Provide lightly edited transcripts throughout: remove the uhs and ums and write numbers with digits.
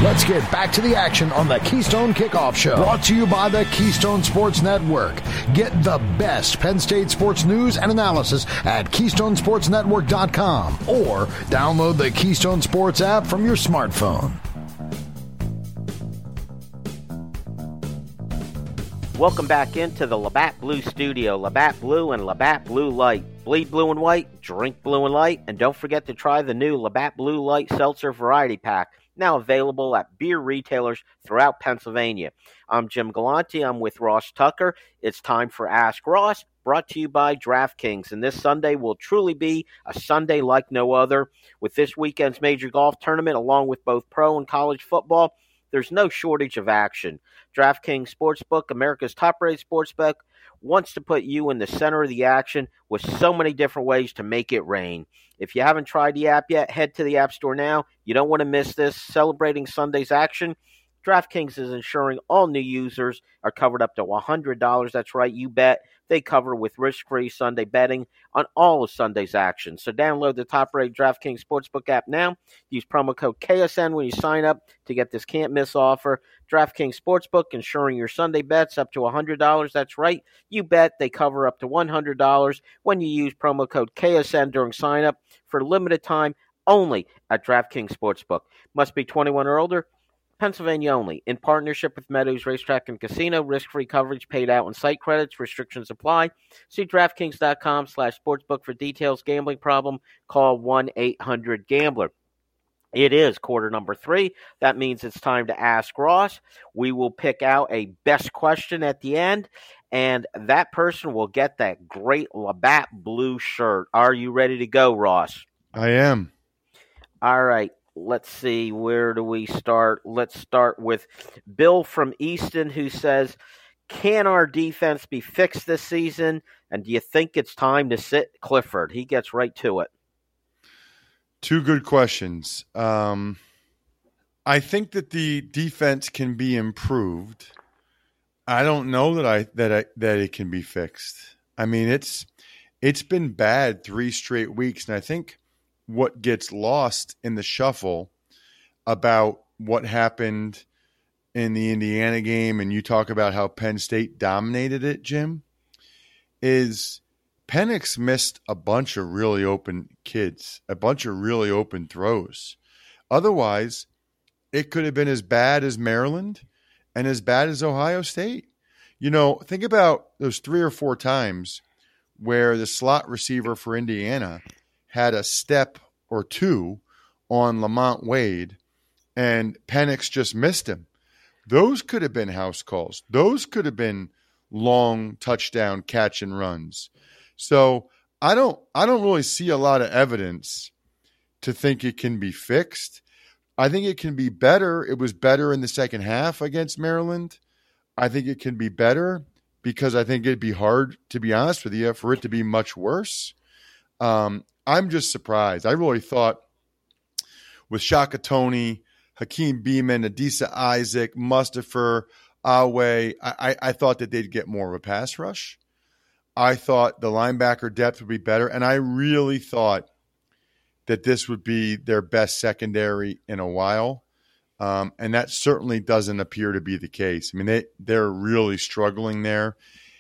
Let's get back to the action on the Keystone Kickoff Show. Brought to you by the Keystone Sports Network. Get the best Penn State sports news and analysis at KeystonesportsNetwork.com or download the Keystone Sports app from your smartphone. Welcome back into the Labatt Blue Studio. Labatt Blue and Labatt Blue Light. Bleed blue and white, drink blue and light, and don't forget to try the new Labatt Blue Light Seltzer Variety Pack, now available at beer retailers throughout Pennsylvania. I'm Jim Galante. I'm with Ross Tucker. It's time for Ask Ross, brought to you by DraftKings. And this Sunday will truly be a Sunday like no other. With this weekend's major golf tournament, along with both pro and college football, there's no shortage of action. DraftKings Sportsbook, America's top-rated sportsbook, wants to put you in the center of the action with so many different ways to make it rain. If you haven't tried the app yet, head to the App Store now. You don't want to miss this. Celebrating Sunday's action, DraftKings is ensuring all new users are covered up to $100. That's right, you bet. They cover with risk-free Sunday betting on all of Sunday's action. So download the top-rated DraftKings Sportsbook app now. Use promo code KSN when you sign up to get this can't-miss offer. DraftKings Sportsbook, ensuring your Sunday bets up to $100. That's right, you bet. They cover up to $100 when you use promo code KSN during sign-up for a limited time only at DraftKings Sportsbook. Must be 21 or older. Pennsylvania only. In partnership with Meadows Racetrack and Casino, risk-free coverage paid out in site credits. Restrictions apply. See DraftKings.com/sportsbook for details. Gambling problem? Call 1-800-GAMBLER. It is quarter number 3. That means it's time to Ask Ross. We will pick out a best question at the end, and that person will get that great Labatt Blue shirt. Are you ready to go, Ross? I am. All right. Let's see, where do we start? Let's start with Bill from Easton, who says, can our defense be fixed this season? And do you think it's time to sit Clifford? He gets right to it. Two good questions. I think that the defense can be improved. I don't know that it can be fixed. I mean, it's been bad 3 straight weeks, and I think what gets lost in the shuffle about what happened in the Indiana game, and you talk about how Penn State dominated it, Jim, is Penix missed a bunch of really open kids, a bunch of really open throws. Otherwise, it could have been as bad as Maryland and as bad as Ohio State. You know, think about those 3 or 4 times where the slot receiver for Indiana had a step or 2 on Lamont Wade, and Penix just missed him. Those could have been house calls. Those could have been long touchdown catch and runs. So I don't really see a lot of evidence to think it can be fixed. I think it can be better. It was better in the second half against Maryland. I think it can be better because I think it'd be hard, to be honest with you, for it to be much worse. I'm just surprised. I really thought with Shaka Toney, Hakeem Beamon, Adisa Isaac, Mustapher, Awe, I thought that they'd get more of a pass rush. I thought the linebacker depth would be better, and I really thought that this would be their best secondary in a while, and that certainly doesn't appear to be the case. I mean, they're really struggling there.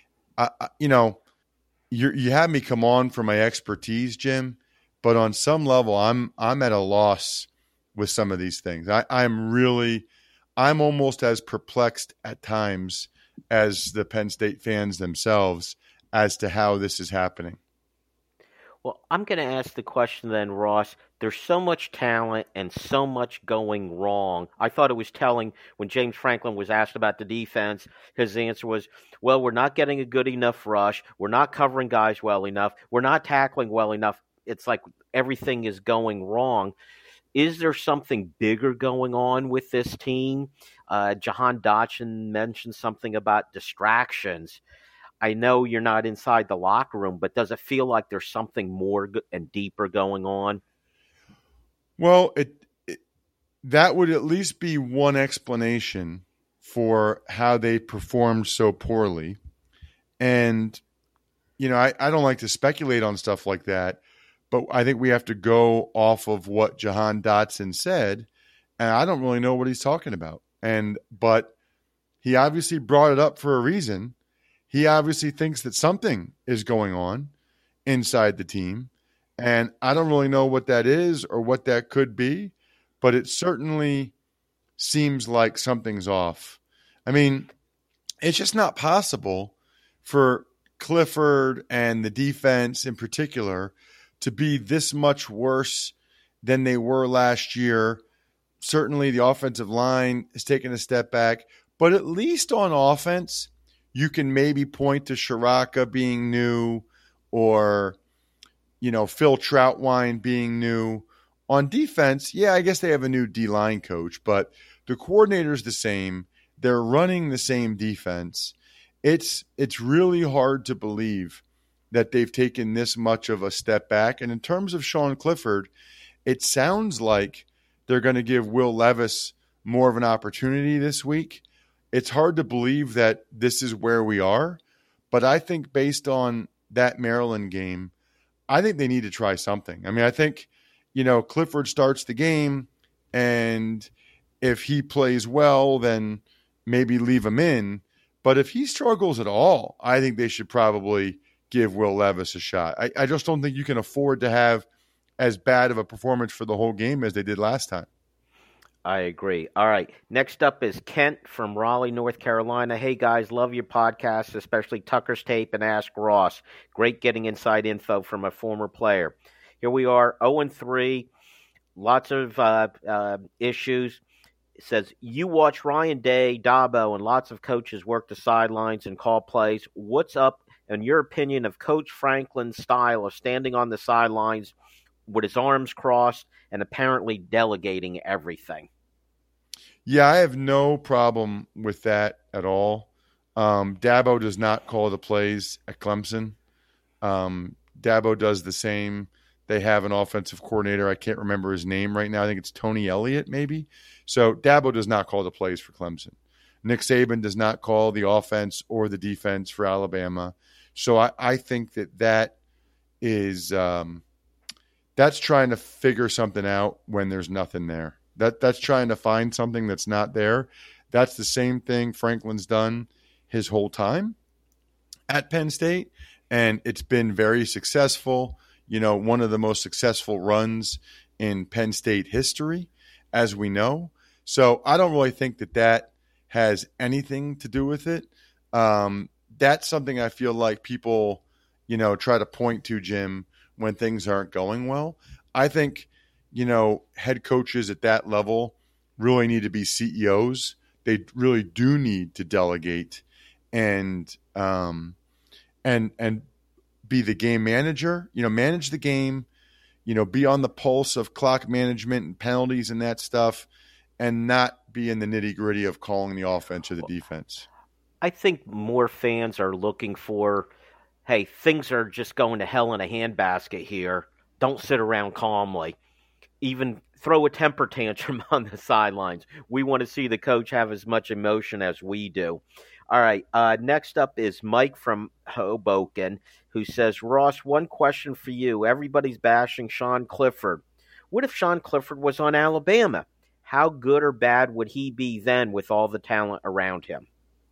You had me come on for my expertise, Jim, but on some level, I'm at a loss with some of these things. I'm almost as perplexed at times as the Penn State fans themselves as to how this is happening. Well, I'm going to ask the question then, Ross. There's so much talent and so much going wrong. I thought it was telling when James Franklin was asked about the defense, his answer was, well, we're not getting a good enough rush. We're not covering guys well enough. We're not tackling well enough. It's like everything is going wrong. Is there something bigger going on with this team? Jahan Dotson mentioned something about distractions. I know you're not inside the locker room, but does it feel like there's something more and deeper going on? Well, that would at least be one explanation for how they performed so poorly. And, I don't like to speculate on stuff like that, but I think we have to go off of what Jahan Dotson said. And I don't really know what he's talking about. But he obviously brought it up for a reason. He obviously thinks that something is going on inside the team. And I don't really know what that is or what that could be, but it certainly seems like something's off. I mean, it's just not possible for Clifford and the defense in particular to be this much worse than they were last year. Certainly the offensive line has taken a step back, but at least on offense, you can maybe point to Ciarrocca being new or, Phil Troutwine being new. On defense, yeah, I guess they have a new D-line coach, but the coordinator's the same. They're running the same defense. It's really hard to believe that they've taken this much of a step back. And in terms of Sean Clifford, it sounds like they're going to give Will Levis more of an opportunity this week. It's hard to believe that this is where we are, but I think based on that Maryland game, I think they need to try something. I mean, I think, Clifford starts the game, and if he plays well, then maybe leave him in. But if he struggles at all, I think they should probably give Will Levis a shot. I just don't think you can afford to have as bad of a performance for the whole game as they did last time. I agree. All right. Next up is Kent from Raleigh, North Carolina. Hey, guys, love your podcast, especially Tucker's Tape and Ask Ross. Great getting inside info from a former player. Here we are, 0-3, lots of issues. It says, you watch Ryan Day, Dabo, and lots of coaches work the sidelines and call plays. What's up, in your opinion, of Coach Franklin's style of standing on the sidelines with his arms crossed and apparently delegating everything? Yeah, I have no problem with that at all. Dabo does not call the plays at Clemson. Dabo does the same. They have an offensive coordinator. I can't remember his name right now. I think it's Tony Elliott, maybe. So Dabo does not call the plays for Clemson. Nick Saban does not call the offense or the defense for Alabama. So I think that is that's trying to figure something out when there's nothing there. That's trying to find something that's not there. That's the same thing Franklin's done his whole time at Penn State, and it's been very successful. One of the most successful runs in Penn State history, as we know. So I don't really think that has anything to do with it. That's something I feel like people, try to point to, Jim, when things aren't going well. I think, head coaches at that level really need to be CEOs. They really do need to delegate and be the game manager, manage the game, be on the pulse of clock management and penalties and that stuff, and not be in the nitty-gritty of calling the offense or the defense. I think more fans are looking for, hey, things are just going to hell in a handbasket here. Don't sit around calmly. Even throw a temper tantrum on the sidelines. We want to see the coach have as much emotion as we do. All right, next up is Mike from Hoboken, who says, Ross, one question for you. Everybody's bashing Sean Clifford. What if Sean Clifford was on Alabama? How good or bad would he be then with all the talent around him?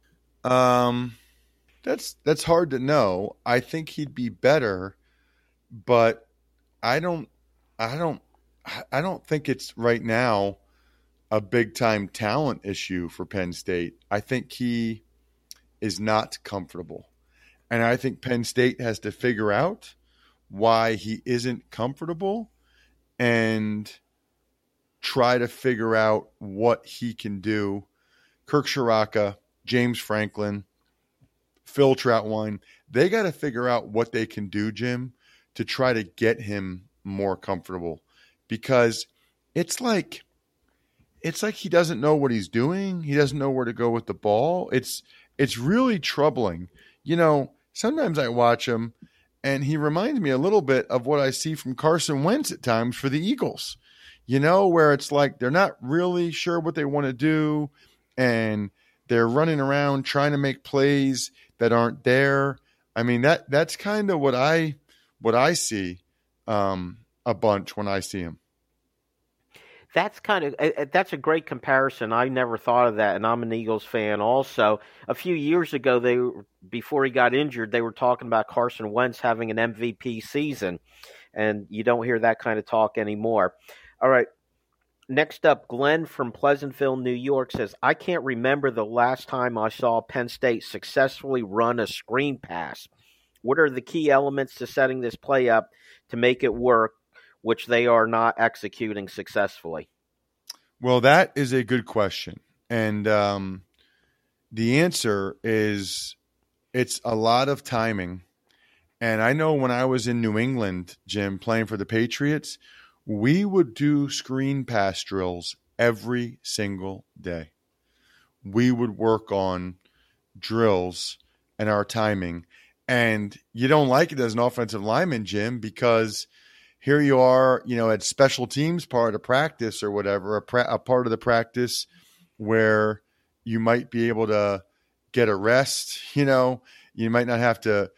That's hard to know. I think he'd be better, but I don't think it's right now a big time talent issue for Penn State. I think he is not comfortable. And I think Penn State has to figure out why he isn't comfortable and try to figure out what he can do. Kirk Ciarrocca, James Franklin, Phil Troutwine, they got to figure out what they can do, Jim, to try to get him more comfortable, because it's like he doesn't know what he's doing. He doesn't know where to go with the ball. It's really troubling. Sometimes I watch him and he reminds me a little bit of what I see from Carson Wentz at times for the Eagles, where it's like they're not really sure what they want to do and they're running around trying to make plays that aren't there. I mean, that's kind of what I see a bunch when I see him. That's that's a great comparison. I never thought of that, and I'm an Eagles fan also. A few years ago, before he got injured, they were talking about Carson Wentz having an MVP season, and you don't hear that kind of talk anymore. All right, next up, Glenn from Pleasantville, New York says, I can't remember the last time I saw Penn State successfully run a screen pass. What are the key elements to setting this play up to make it work, which they are not executing successfully? Well, that is a good question. And the answer is it's a lot of timing. And I know when I was in New England, Jim, playing for the Patriots, we would do screen pass drills every single day. We would work on drills and our timing. And you don't like it as an offensive lineman, Jim, because here you are, at special teams part of practice or whatever, a part of the practice where you might be able to get a rest, you might not have to,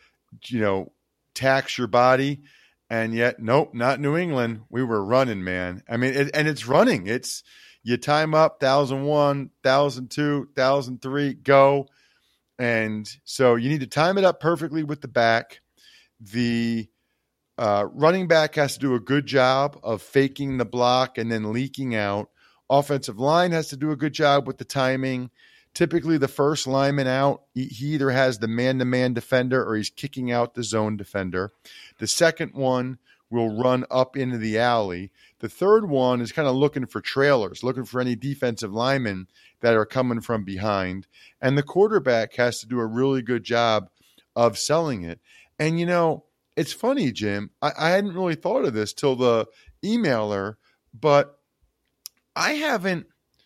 tax your body. And yet, nope, not New England. We were running, man. I mean, and it's running. It's you time up 1,001, 1,002, 1,003, go. And so you need to time it up perfectly with the back. The running back has to do a good job of faking the block and then leaking out. Offensive line has to do a good job with the timing. Typically, the first lineman out, he either has the man-to-man defender or he's kicking out the zone defender. The second one will run up into the alley. The third one is kind of looking for trailers, looking for any defensive linemen that are coming from behind. And the quarterback has to do a really good job of selling it. And, it's funny, Jim. I hadn't really thought of this till the emailer, but I haven't,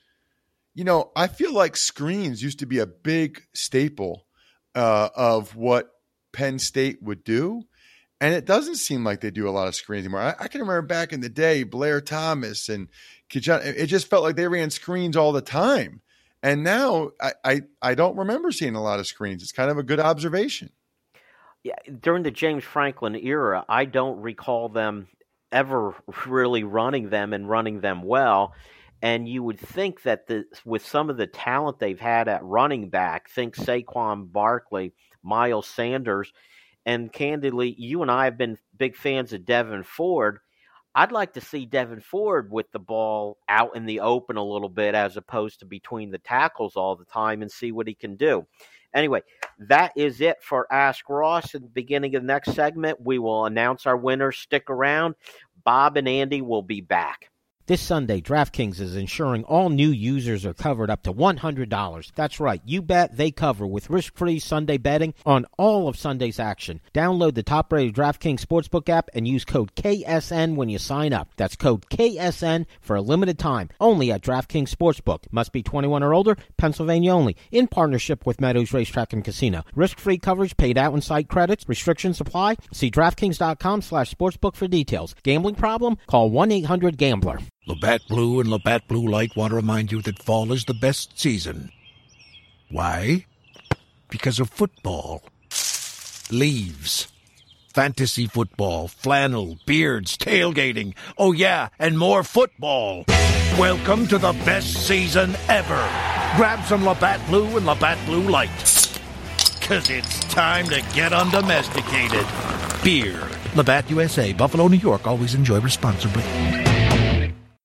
I feel like screens used to be a big staple of what Penn State would do. And it doesn't seem like they do a lot of screens anymore. I can remember back in the day, Blair Thomas and Kijana, it just felt like they ran screens all the time. And now I don't remember seeing a lot of screens. It's kind of a good observation. Yeah, during the James Franklin era, I don't recall them ever really running them and running them well. And you would think that with some of the talent they've had at running back, think Saquon Barkley, Miles Sanders, and candidly, you and I have been big fans of Devin Ford. I'd like to see Devin Ford with the ball out in the open a little bit as opposed to between the tackles all the time and see what he can do. Anyway, that is it for Ask Ross. At the beginning of the next segment, we will announce our winners. Stick around. Bob and Andy will be back. This Sunday, DraftKings is ensuring all new users are covered up to $100. That's right, you bet they cover with risk-free Sunday betting on all of Sunday's action. Download the top-rated DraftKings Sportsbook app and use code KSN when you sign up. That's code KSN for a limited time, only at DraftKings Sportsbook. Must be 21 or older, Pennsylvania only, in partnership with Meadows Racetrack and Casino. Risk-free coverage paid out in site credits. Restrictions apply. See DraftKings.com/sportsbook for details. Gambling problem? Call 1-800-GAMBLER. Labatt Blue and Labatt Blue Light want to remind you that fall is the best season. Why? Because of football. Leaves. Fantasy football, flannel, beards, tailgating. Oh yeah, and more football. Welcome to the best season ever. Grab some Labatt Blue and Labatt Blue Light. 'Cause it's time to get undomesticated. Beer. Labatt USA, Buffalo, New York. Always enjoy responsibly.